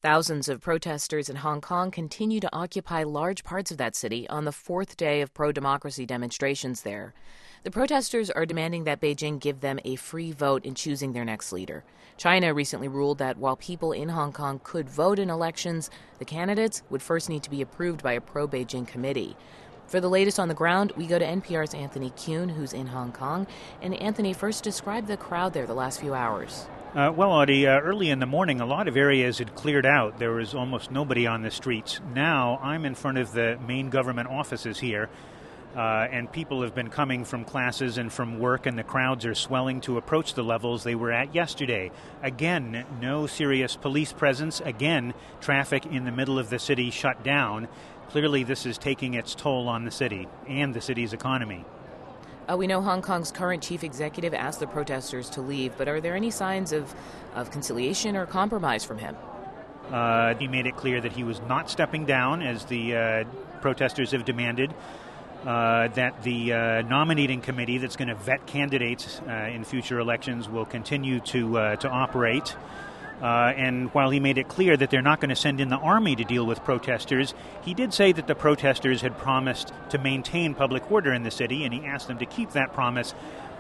Thousands of protesters in Hong Kong continue to occupy large parts of that city on the fourth day of pro-democracy demonstrations there. The protesters are demanding that Beijing give them a free vote in choosing their next leader. China recently ruled that while people in Hong Kong could vote in elections, the candidates would first need to be approved by a pro-Beijing committee. For the latest on the ground, we go to NPR's Anthony Kuhn, who's in Hong Kong. And Anthony, first describe the crowd there the last few hours. Well, Audie, early in the morning, a lot of areas had cleared out. There was almost nobody on the streets. Now, I'm in front of the main government offices here, and people have been coming from classes and from work, and the crowds are swelling to approach the levels they were at yesterday. Again, no serious police presence. Again, traffic in the middle of the city shut down. Clearly, this is taking its toll on the city and the city's economy. We know Hong Kong's current chief executive asked the protesters to leave, but are there any signs of conciliation or compromise from him? He made it clear that he was not stepping down, as the protesters have demanded, that the nominating committee that's going to vet candidates in future elections will continue to operate. And while he made it clear that they're not going to send in the army to deal with protesters, he did say that the protesters had promised to maintain public order in the city, and he asked them to keep that promise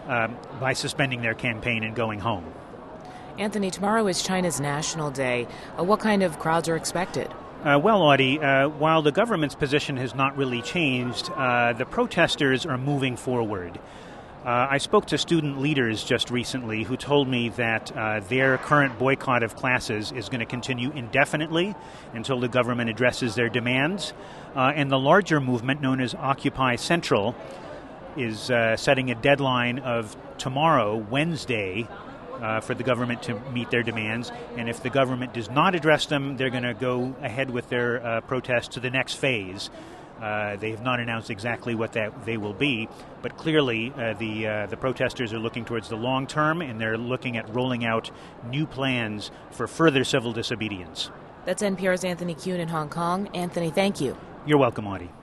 by suspending their campaign and going home. Anthony, tomorrow is China's National Day. What kind of crowds are expected? Well, Audie, while the government's position has not really changed, the protesters are moving forward. I spoke to student leaders just recently who told me that their current boycott of classes is going to continue indefinitely until the government addresses their demands. And the larger movement, known as Occupy Central, is setting a deadline of tomorrow, Wednesday, for the government to meet their demands. And if the government does not address them, they're going to go ahead with their protest to the next phase. They have not announced exactly what that they will be, but clearly the protesters are looking towards the long term, and they're looking at rolling out new plans for further civil disobedience. That's NPR's Anthony Kuhn in Hong Kong. Anthony, thank you. You're welcome, Audie.